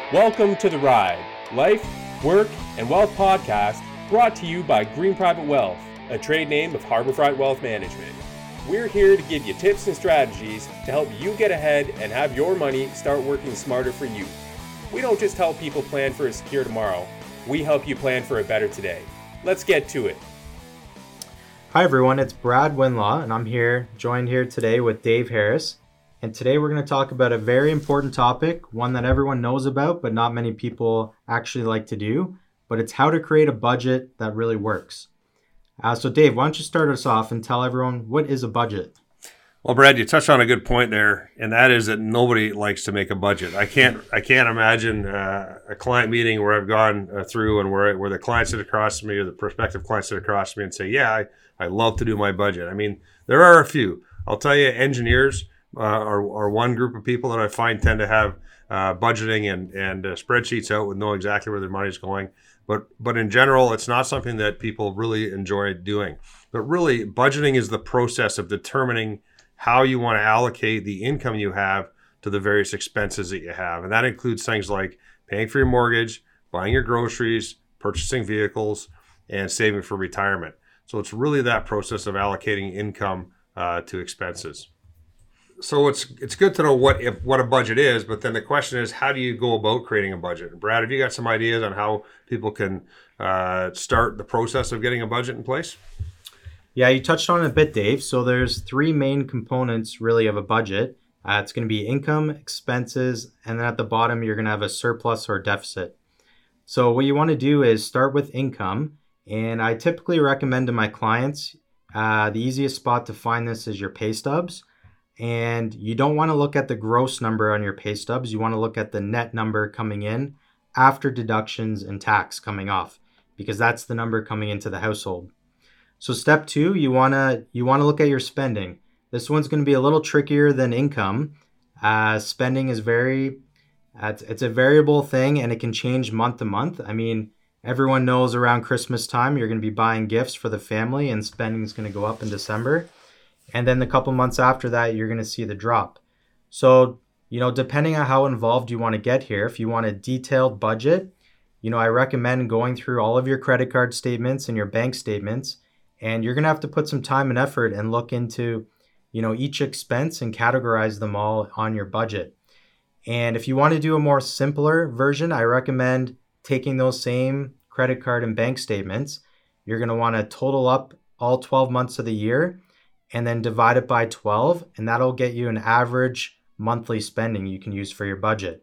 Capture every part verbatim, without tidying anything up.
Welcome to The Ride, Life, Work, and Wealth podcast brought to you by Green Private Wealth, a trade name of Harborfront Wealth Management. We're here to give you tips and strategies to help you get ahead and have your money start working smarter for you. We don't just help people plan for a secure tomorrow, we help you plan for a better today. Let's get to it. Hi everyone, it's Brad Winlaw, and I'm here, joined here today with Dave Harris. And today we're going to talk about a very important topic, one that everyone knows about, but not many people actually like to do. But it's how to create a budget that really works. Uh, so Dave, why don't you start us off and tell everyone, what is a budget? Well, Brad, you touched on a good point there, and that is that nobody likes to make a budget. I can't I can't imagine uh, a client meeting where I've gone uh, through and where where the client sit across from me or the prospective client sit across from me and say, yeah, I, I love to do my budget. I mean, there are a few. I'll tell you, engineers uh, are, are one group of people that I find tend to have uh, budgeting and, and uh, spreadsheets out with know exactly where their money's going. But but in general, it's not something that people really enjoy doing. But really, budgeting is the process of determining how you want to allocate the income you have to the various expenses that you have. And that includes things like paying for your mortgage, buying your groceries, purchasing vehicles, and saving for retirement. So it's really that process of allocating income uh, to expenses. So it's it's good to know what if, what a budget is, but then the question is, how do you go about creating a budget? And Brad, have you got some ideas on how people can uh, start the process of getting a budget in place? Yeah, you touched on it a bit, Dave. So there's three main components really of a budget. Uh, it's going to be income, expenses, and then at the bottom, you're going to have a surplus or deficit. So what you want to do is start with income. And I typically recommend to my clients, uh, the easiest spot to find this is your pay stubs. And you don't want to look at the gross number on your pay stubs. You want to look at the net number coming in after deductions and tax coming off, because that's the number coming into the household. So step two, you want to you want to look at your spending. This one's going to be a little trickier than income. Uh, spending is very, uh, it's, it's a variable thing and it can change month to month. I mean, everyone knows around Christmas time, you're going to be buying gifts for the family and spending is going to go up in December. And then the couple months after that, you're going to see the drop. So, you know, depending on how involved you want to get here, if you want a detailed budget, you know, I recommend going through all of your credit card statements and your bank statements. And you're going to have to put some time and effort and look into, you know, each expense and categorize them all on your budget. And if you want to do a more simpler version, I recommend taking those same credit card and bank statements. You're going to want to total up all twelve months of the year and then divide it by twelve. And that'll get you an average monthly spending you can use for your budget.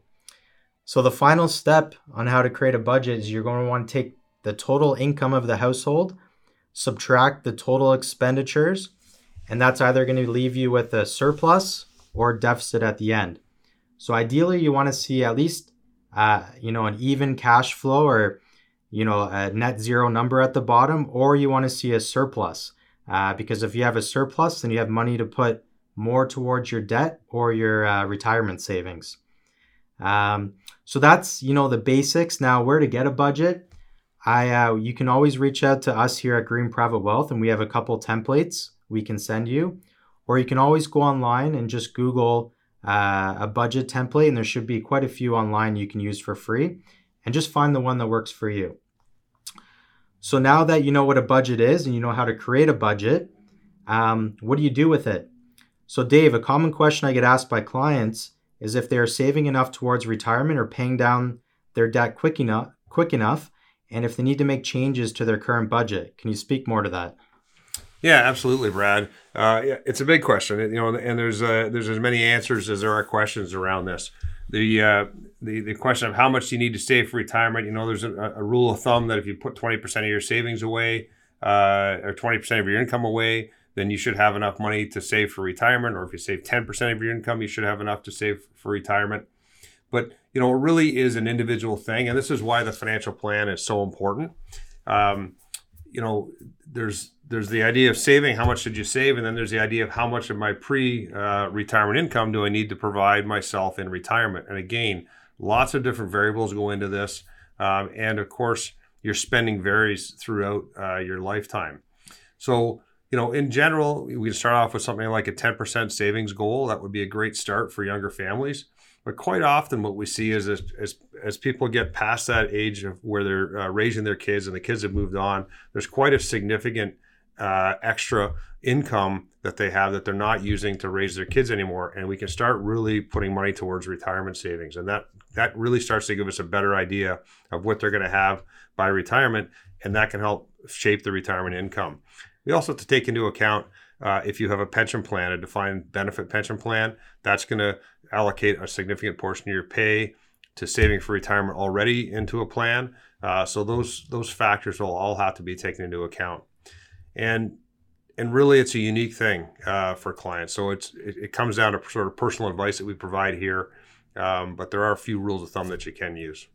So the final step on how to create a budget is you're going to want to take the total income of the household, subtract the total expenditures, and that's either going to leave you with a surplus or deficit at the end. So ideally, you want to see at least, uh, you know, an even cash flow or, you know, a net zero number at the bottom, or you want to see a surplus. Uh, because if you have a surplus, then you have money to put more towards your debt or your uh, retirement savings. Um, so that's, you know, the basics. Now, where to get a budget? I uh, you can always reach out to us here at Green Private Wealth, and we have a couple templates we can send you. Or you can always go online and just Google uh, a budget template, and there should be quite a few online you can use for free, and just find the one that works for you. So now that you know what a budget is and you know how to create a budget, um, what do you do with it? So Dave, a common question I get asked by clients is if they're saving enough towards retirement or paying down their debt quick enough, quick enough, and if they need to make changes to their current budget. Can you speak more to that? Yeah, absolutely, Brad. Uh, yeah, it's a big question, you know, and there's uh, there's as many answers as there are questions around this. The uh, the the question of how much do you need to save for retirement? You know, there's a, a rule of thumb that if you put twenty percent of your savings away uh, or twenty percent of your income away, then you should have enough money to save for retirement. Or if you save ten percent of your income, you should have enough to save for retirement. But, you know, it really is an individual thing. And this is why the financial plan is so important. Um, you know, there's there's the idea of saving, how much should you save? And then there's the idea of how much of my pre-retirement uh, income do I need to provide myself in retirement? And again, lots of different variables go into this. Um, and of course, your spending varies throughout uh, your lifetime. So, you know, in general, we can start off with something like a ten percent savings goal. That would be a great start for younger families. But quite often what we see is as, as, as people get past that age of where they're uh, raising their kids and the kids have moved on, there's quite a significant uh, extra income that they have that they're not using to raise their kids anymore. And we can start really putting money towards retirement savings. And that, that really starts to give us a better idea of what they're going to have by retirement. And that can help shape the retirement income. We also have to take into account uh, if you have a pension plan, a defined benefit pension plan, that's going to allocate a significant portion of your pay to saving for retirement already into a plan. Uh, so those those factors will all have to be taken into account. And and really, it's a unique thing uh, for clients. So it's it, it comes down to sort of personal advice that we provide here, um, but there are a few rules of thumb that you can use.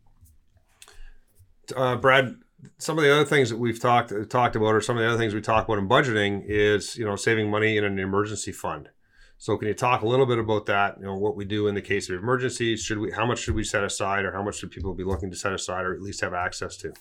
Uh, Brad, some of the other things that we've talked talked about, or some of the other things we talk about in budgeting, is you know saving money in an emergency fund. So can you talk a little bit about that? You know, what we do in the case of emergencies? Should we? How much should we set aside, or how much should people be looking to set aside, or at least have access to?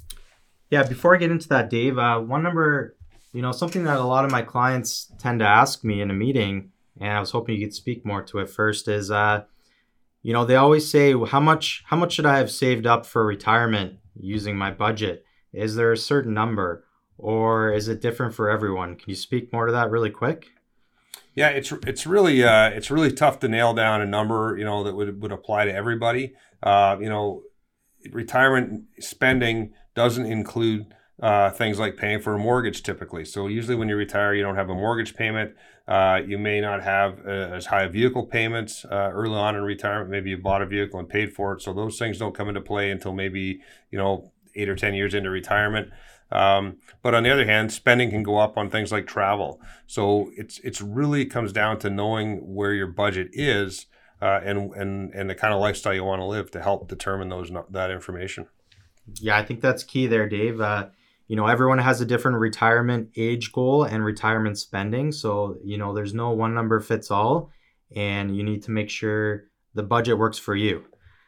Yeah, before I get into that, Dave, uh, one number, you know, something that a lot of my clients tend to ask me in a meeting, and I was hoping you could speak more to it first, is, uh, you know, they always say, well, how much, how much should I have saved up for retirement using my budget? Is there a certain number, or is it different for everyone? Can you speak more to that really quick? Yeah, it's it's really uh, it's really tough to nail down a number, you know, that would would apply to everybody. Uh, you know, retirement spending doesn't include uh, things like paying for a mortgage typically. So usually when you retire, you don't have a mortgage payment. Uh, you may not have uh, as high vehicle payments uh, early on in retirement. Maybe you bought a vehicle and paid for it. So those things don't come into play until maybe, you know, eight or ten years into retirement. Um, but on the other hand, spending can go up on things like travel. So it's it's really comes down to knowing where your budget is uh, and and and the kind of lifestyle you want to live to help determine those that information. Yeah, I think that's key there, Dave. Uh, you know, everyone has a different retirement age goal and retirement spending. So, you know, there's no one number fits all, and you need to make sure the budget works for you.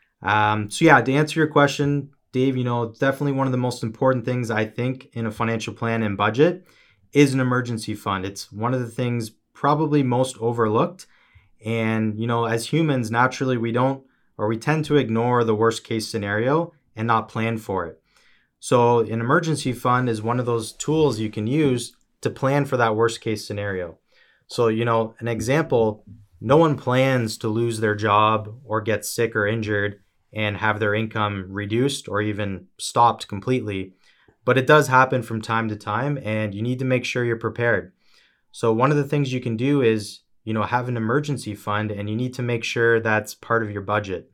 Um, so yeah, to answer your question, Dave, you know, definitely one of the most important things I think in a financial plan and budget is an emergency fund. It's one of the things probably most overlooked. And, you know, as humans, naturally, we don't, or we tend to ignore the worst case scenario and not plan for it. So an emergency fund is one of those tools you can use to plan for that worst case scenario. So, you know, an example, no one plans to lose their job or get sick or injured and have their income reduced or even stopped completely. But it does happen from time to time, and you need to make sure you're prepared. So one of the things you can do is, you know, have an emergency fund, and you need to make sure that's part of your budget.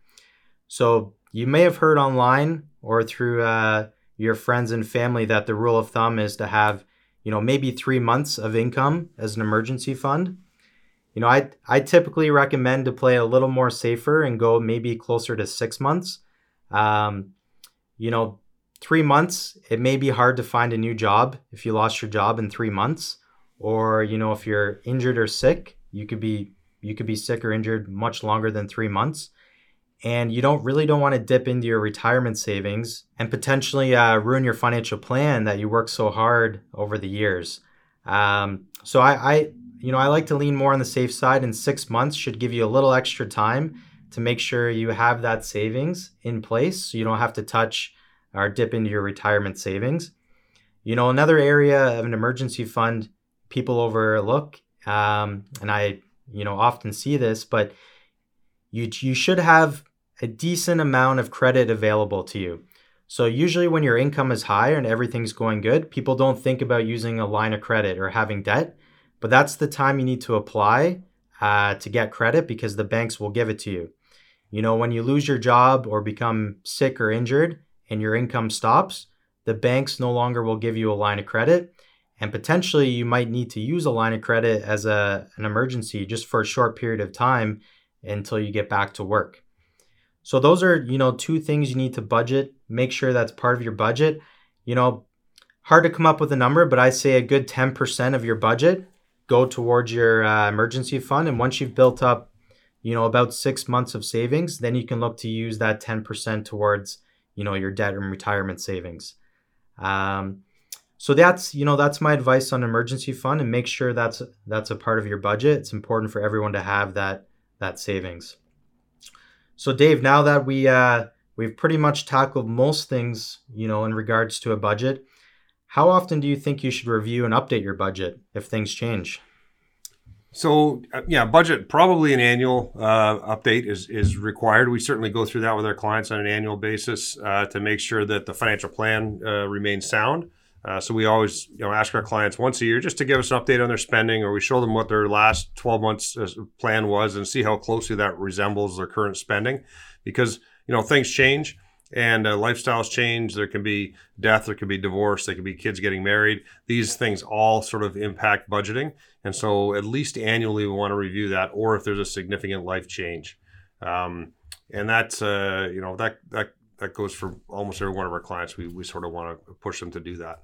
So you may have heard online or through uh, your friends and family that the rule of thumb is to have, you know, maybe three months of income as an emergency fund. You know, I I typically recommend to play a little more safer and go maybe closer to six months. Um, you know, three months, it may be hard to find a new job if you lost your job in three months. Or, you know, if you're injured or sick, you could be you could be sick or injured much longer than three months. And you don't really don't want to dip into your retirement savings and potentially uh, ruin your financial plan that you worked so hard over the years. Um, so I, I You know, I like to lean more on the safe side, and six months should give you a little extra time to make sure you have that savings in place so you don't have to touch or dip into your retirement savings. You know, another area of an emergency fund people overlook, um, and I, you know, often see this, but you you should have a decent amount of credit available to you. So usually when your income is high and everything's going good, people don't think about using a line of credit or having debt. But that's the time you need to apply uh, to get credit, because the banks will give it to you. You know, when you lose your job or become sick or injured and your income stops, the banks no longer will give you a line of credit. And potentially you might need to use a line of credit as a, an emergency just for a short period of time until you get back to work. So those are, you know, two things you need to budget. Make sure that's part of your budget. You know, hard to come up with a number, but I say a good ten percent of your budget go towards your uh, emergency fund. And once you've built up, you know, about six months of savings, then you can look to use that ten percent towards, you know, your debt and retirement savings. Um, So that's, you know, that's my advice on emergency fund, and make sure that's that's a part of your budget. It's important for everyone to have that that savings. So Dave, now that we uh, we've pretty much tackled most things, you know, in regards to a budget, how often do you think you should review and update your budget if things change? So uh, yeah, budget, probably an annual uh, update is is required. We certainly go through that with our clients on an annual basis uh, to make sure that the financial plan uh, remains sound. Uh, so we always, you know, ask our clients once a year just to give us an update on their spending, or we show them what their last twelve months plan was and see how closely that resembles their current spending. Because, you know, things change and uh, lifestyles change. There can be death, there can be divorce, there can be kids getting married. These things all sort of impact budgeting. And so at least annually we want to review that, or if there's a significant life change. Um, and that's, uh, you know, that, that, that goes for almost every one of our clients. We, we sort of want to push them to do that.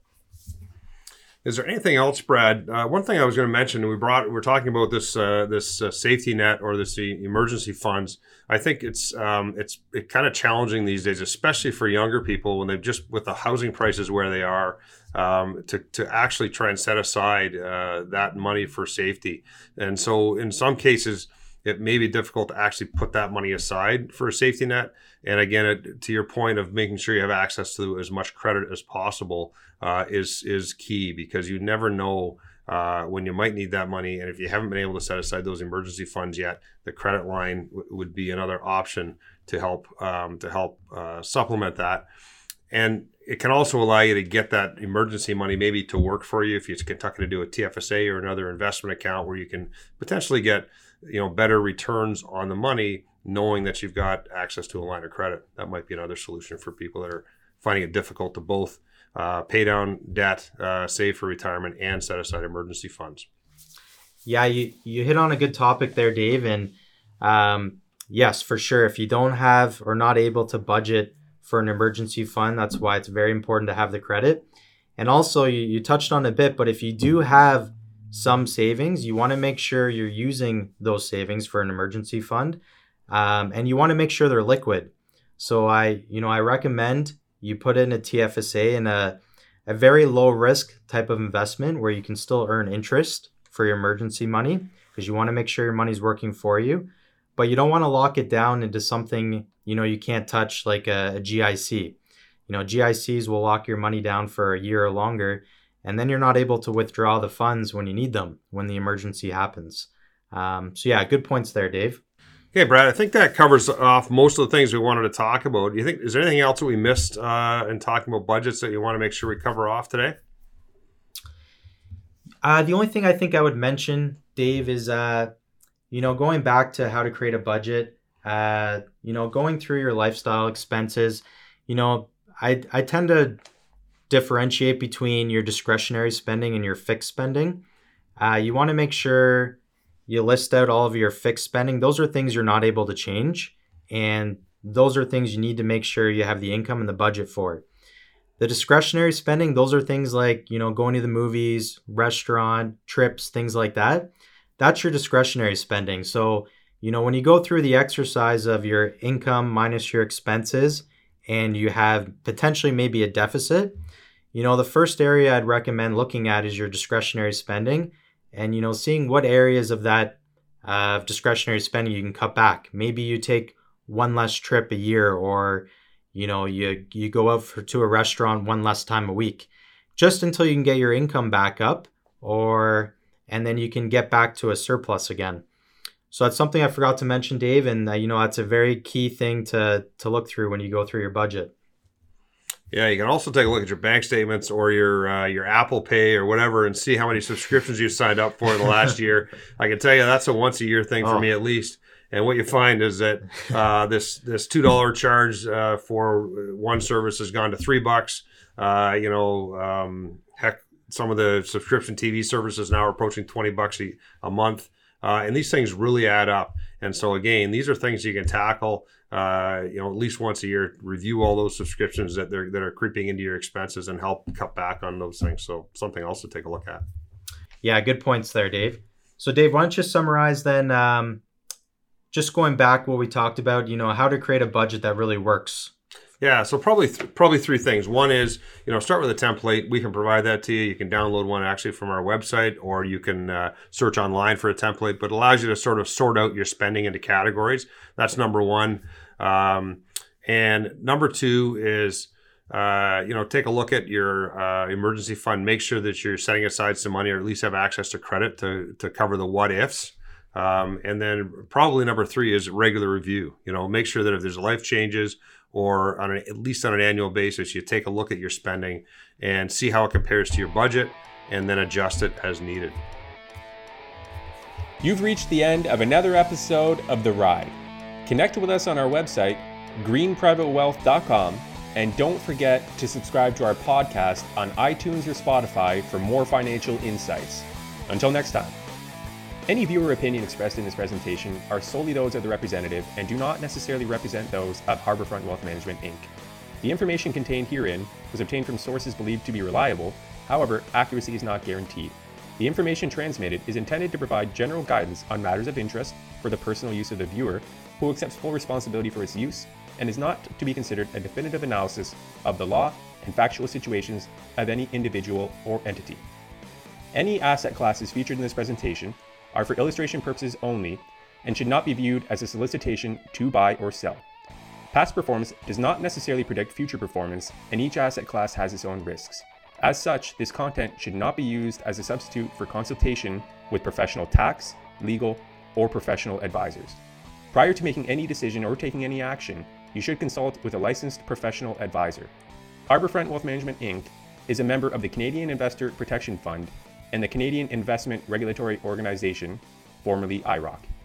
Is there anything else, Brad? Uh, one thing I was going to mention, we brought, we're talking about this uh, this uh, safety net or this emergency funds. I think it's um, it's it kind of challenging these days, especially for younger people when they've just, with the housing prices where they are, um, to to actually try and set aside uh, that money for safety. And so in some cases, it may be difficult to actually put that money aside for a safety net. And again, it, to your point of making sure you have access to as much credit as possible uh, is is key, because you never know uh, when you might need that money. And if you haven't been able to set aside those emergency funds yet, the credit line w- would be another option to help um, to help uh, supplement that. And it can also allow you to get that emergency money maybe to work for you if you're Kentucky to do a T F S A or another investment account where you can potentially get, you know, better returns on the money, knowing that you've got access to a line of credit. That might be another solution for people that are finding it difficult to both uh, pay down debt, uh, save for retirement, and set aside emergency funds. Yeah, you, you hit on a good topic there, Dave. And um, yes, for sure, if you don't have or not able to budget for an emergency fund, that's why it's very important to have the credit. And also, you, you touched on a bit, but if you do have some savings, you want to make sure you're using those savings for an emergency fund. Um, and you want to make sure they're liquid. So I, you know, I recommend you put in a T F S A in a, a very low risk type of investment where you can still earn interest for your emergency money, because you want to make sure your money's working for you, but you don't want to lock it down into something, you know, you can't touch, like a, a G I C. You know, G I Cs will lock your money down for a year or longer, and then you're not able to withdraw the funds when you need them, when the emergency happens. Um, so yeah, good points there, Dave. Okay, Brad, I think that covers off most of the things we wanted to talk about. Do you think, is there anything else that we missed uh, in talking about budgets that you want to make sure we cover off today? Uh, the only thing I think I would mention, Dave, is, uh, you know, going back to how to create a budget, uh, you know, going through your lifestyle expenses. You know, I, I tend to differentiate between your discretionary spending and your fixed spending. Uh, you want to make sure you list out all of your fixed spending. Those are things you're not able to change. And those are things you need to make sure you have the income and the budget for. The discretionary spending, those are things like, you know, going to the movies, restaurant, trips, things like that. That's your discretionary spending. So, you know, when you go through the exercise of your income minus your expenses and you have potentially maybe a deficit, you know, the first area I'd recommend looking at is your discretionary spending. And, you know, seeing what areas of that uh, discretionary spending you can cut back. Maybe you take one less trip a year, or, you know, you you go out for, to a restaurant one less time a week, just until you can get your income back up, or and then you can get back to a surplus again. So that's something I forgot to mention, Dave, and uh, you know, that's a very key thing to to look through when you go through your budget. Yeah, you can also take a look at your bank statements or your uh, your Apple Pay or whatever and see how many subscriptions you've signed up for in the last year. I can tell you that's a once a year thing for oh. me at least. And what you find is that uh, this this two dollars charge uh, for one service has gone to three bucks. Uh, you know, um, heck, some of the subscription T V services now are approaching twenty bucks a, a month. Uh, and these things really add up. And so again, these are things you can tackle, uh, you know, at least once a year. Review all those subscriptions that they're that are creeping into your expenses and help cut back on those things. So something else to take a look at. Yeah, good points there, Dave. So Dave, why don't you summarize then, um, just going back what we talked about, you know, how to create a budget that really works Yeah, so probably th- probably three things. One is, you know, start with a template. We can provide that to you. You can download one actually from our website, or you can uh, search online for a template, but it allows you to sort of sort out your spending into categories. That's number one. Um, and number two is, uh, you know, take a look at your uh, emergency fund. Make sure that you're setting aside some money, or at least have access to credit to to cover the what ifs. Um, and then probably number three is regular review. You know, make sure that if there's life changes, or on an, at least on an annual basis, you take a look at your spending and see how it compares to your budget, and then adjust it as needed. You've reached the end of another episode of The Ride. Connect with us on our website, green private wealth dot com, and don't forget to subscribe to our podcast on iTunes or Spotify for more financial insights. Until next time. Any viewer opinion expressed in this presentation are solely those of the representative and do not necessarily represent those of Harbourfront Wealth Management, Incorporated. The information contained herein was obtained from sources believed to be reliable. However, accuracy is not guaranteed. The information transmitted is intended to provide general guidance on matters of interest for the personal use of the viewer, who accepts full responsibility for its use, and is not to be considered a definitive analysis of the law and factual situations of any individual or entity. Any asset classes featured in this presentation are for illustration purposes only and should not be viewed as a solicitation to buy or sell. Past performance does not necessarily predict future performance, and each asset class has its own risks. As such, this content should not be used as a substitute for consultation with professional tax, legal, or professional advisors. Prior to making any decision or taking any action, you should consult with a licensed professional advisor. Harbourfront Wealth Management, Incorporated is a member of the Canadian Investor Protection Fund and the Canadian Investment Regulatory Organization, formerly I R O C.